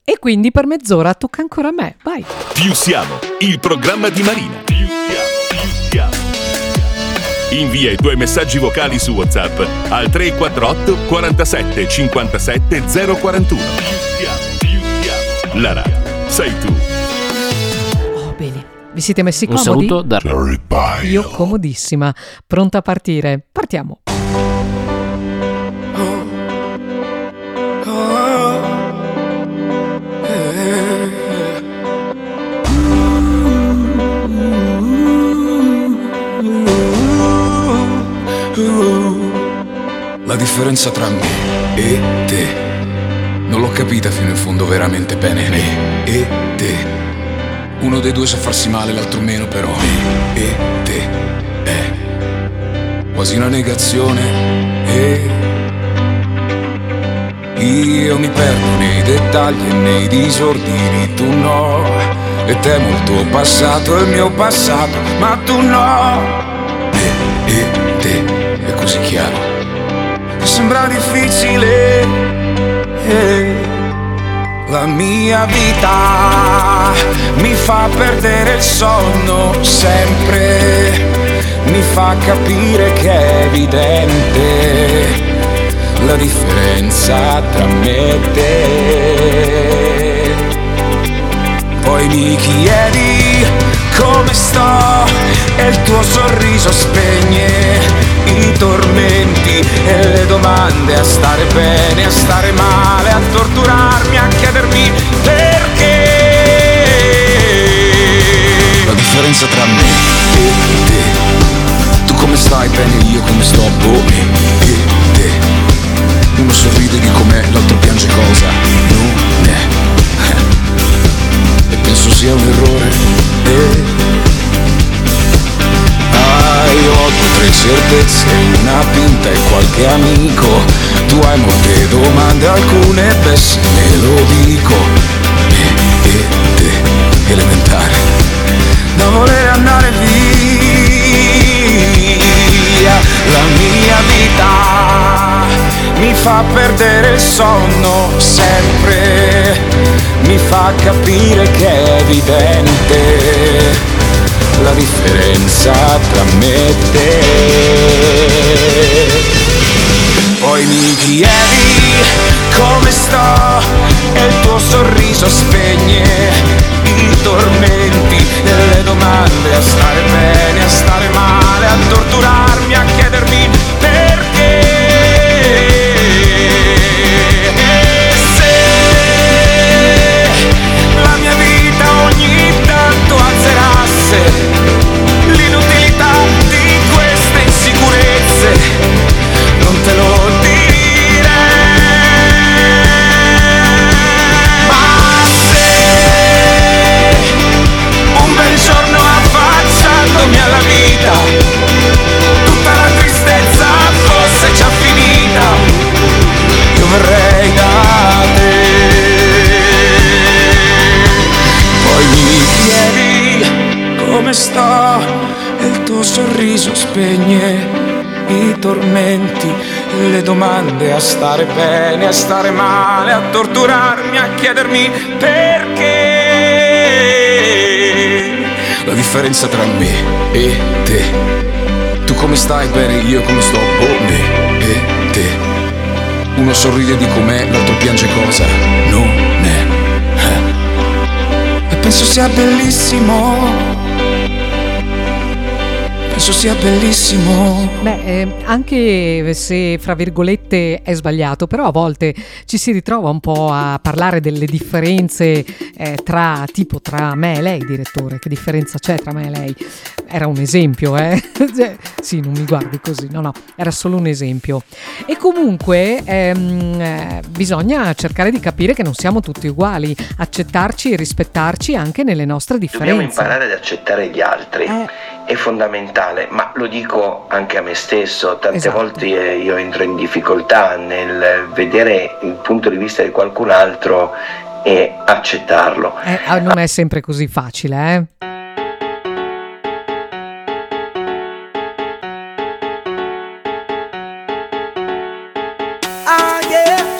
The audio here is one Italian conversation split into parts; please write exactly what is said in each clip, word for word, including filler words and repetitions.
E quindi per mezz'ora tocca ancora a me, vai. Più siamo, il programma di Marina. Più siamo, più siamo. Invia i tuoi messaggi vocali su WhatsApp al tre quattro otto quarantasette cinquantasette zero quarantuno. Più siamo, più siamo. La radio sei tu. Oh, bene. Vi siete messi Un comodi? saluto da Io comodissima. Pronta a partire. Partiamo. La differenza tra me e te non l'ho capita fino in fondo veramente bene. Me e te, uno dei due sa farsi male, l'altro meno, però me e te è quasi una negazione. E io mi perdo nei dettagli e nei disordini, tu no. E temo il tuo passato e il mio passato, ma tu no. Me e te è così chiaro, sembra difficile. eh. La mia vita mi fa perdere il sonno sempre, mi fa capire che è evidente la differenza tra me e te. Poi mi chiedi come sto e il tuo sorriso spegne i tormenti e le domande, a stare bene, a stare male, a torturarmi, a chiedermi perché. La differenza tra me e te, tu come stai bene, io come sto, boh, me e te. Uno sorride di com'è, l'altro piange cosa non è, e penso sia un errore. eh. Io ho due o tre certezze, una pinta e qualche amico. Tu hai molte domande, alcune beh se me lo dico. Me e te, elementare, da voler andare via. La mia vita mi fa perdere il sonno sempre, mi fa capire che è evidente la differenza tra me e te. Poi mi chiedi come sto e il tuo sorriso spegne i tormenti e le domande, a stare bene, a stare male, a torturarmi, a chiedermi perché. E se la mia vita ogni tanto azzerasse l'inutilità di queste insicurezze, non te lo direi. Ma se un bel giorno affacciandomi alla vita tutta la tristezza fosse già finita, io verrei da te. Poi mi chiedi come sto e il tuo sorriso spegne i tormenti e le domande, a stare bene, a stare male, a torturarmi, a chiedermi perché. La differenza tra me e te, tu come stai bene, io come sto, boh, me e te. Uno sorride di com'è, l'altro piange cosa non è, eh. E penso sia bellissimo, penso sia bellissimo. Beh, eh, anche se fra virgolette è sbagliato, però a volte ci si ritrova un po' a parlare delle differenze eh, tra, tipo tra me e lei, direttore. Che differenza c'è tra me e lei? Era un esempio, eh? Sì, non mi guardi così, no, no, era solo un esempio. E comunque ehm, eh, bisogna cercare di capire che non siamo tutti uguali, accettarci e rispettarci anche nelle nostre differenze. Dobbiamo imparare ad accettare gli altri. Eh. È fondamentale, ma lo dico anche a me stesso, tante Esatto. volte io entro in difficoltà nel vedere il punto di vista di qualcun altro e accettarlo. Eh, non è sempre così facile, eh?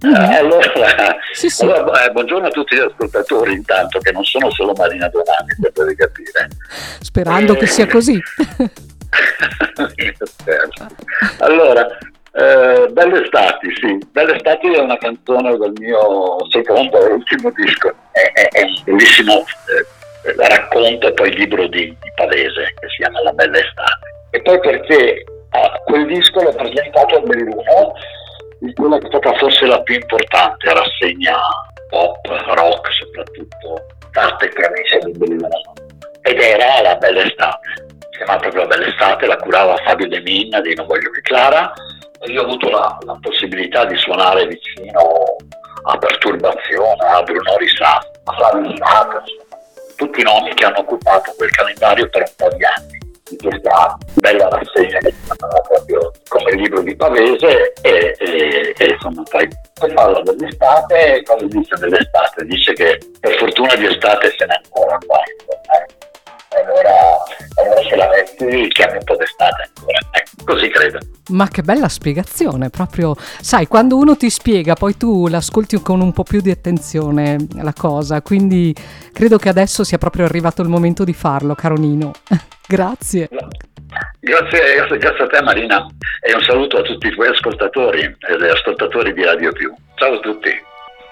Mm-hmm. Eh, allora, sì, sì. allora eh, buongiorno a tutti gli ascoltatori, intanto, che non sono solo Marina Donati, per poter capire. Sperando eh, che sia così. Allora, eh, Belle Estati, sì, Belle Estati è una canzone del mio secondo e ultimo disco, è, è, è un bellissimo eh, racconto e poi libro di, di Pavese che si chiama La Bella Estate. E poi perché ah, quel disco l'ho presentato a Belluno, in quella che è stata forse la più importante rassegna pop, rock soprattutto, fatta che amici di Belluno, ed era La Bella Estate. Si chiamava proprio La Bella Estate, la curava Fabio De Minna di Non Voglio Che Clara, e io ho avuto la, la possibilità di suonare vicino a Perturbazione, a Bruno Risà, a Flavio Risà, tutti i nomi che hanno occupato quel calendario per un po' di anni, di questa bella rassegna che si chiamava proprio come il libro di Pavese, e, e, e insomma poi, poi parla dell'estate. E cosa dice dell'estate? Dice che per fortuna di estate se n'è ancora qua, eh. Allora, allora se la metti chiami un po' d'estate ancora, ecco, così credo. Ma che bella spiegazione, proprio, sai, quando uno ti spiega poi tu l'ascolti con un po' più di attenzione la cosa, quindi credo che adesso sia proprio arrivato il momento di farlo, caro Nino. Grazie. Grazie, grazie, grazie a te Marina, e un saluto a tutti i tuoi ascoltatori e ascoltatori di Radio Più. Ciao a tutti.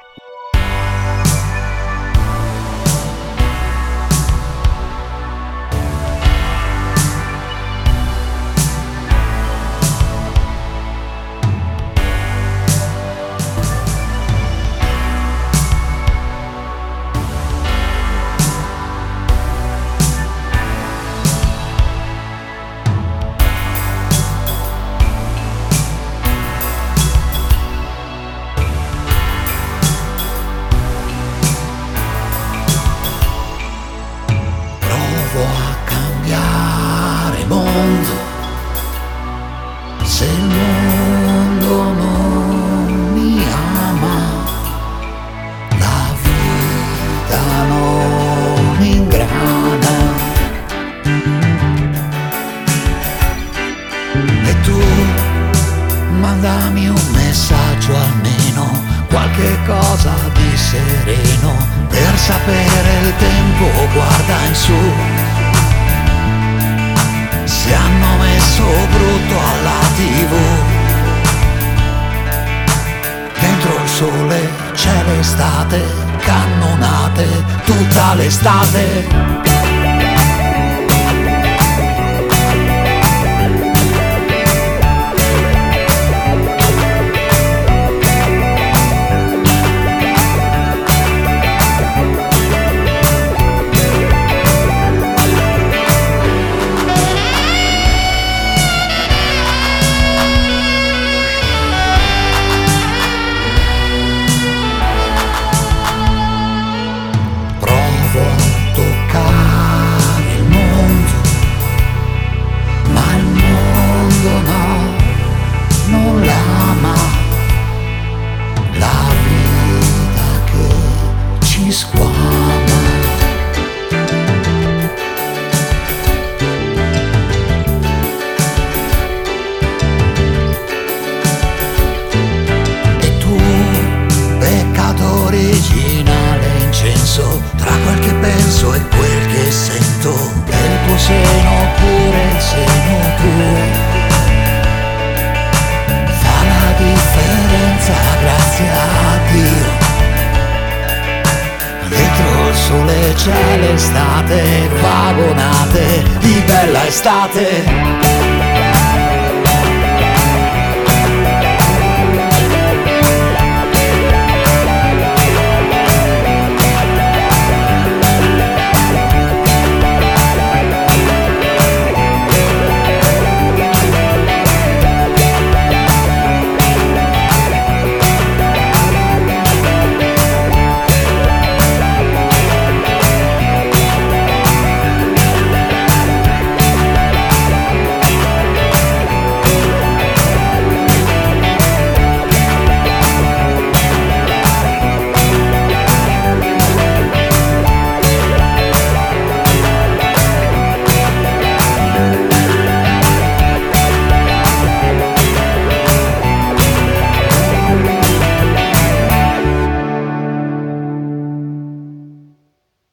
L'estate c'è l'estate, vagonate di bella estate.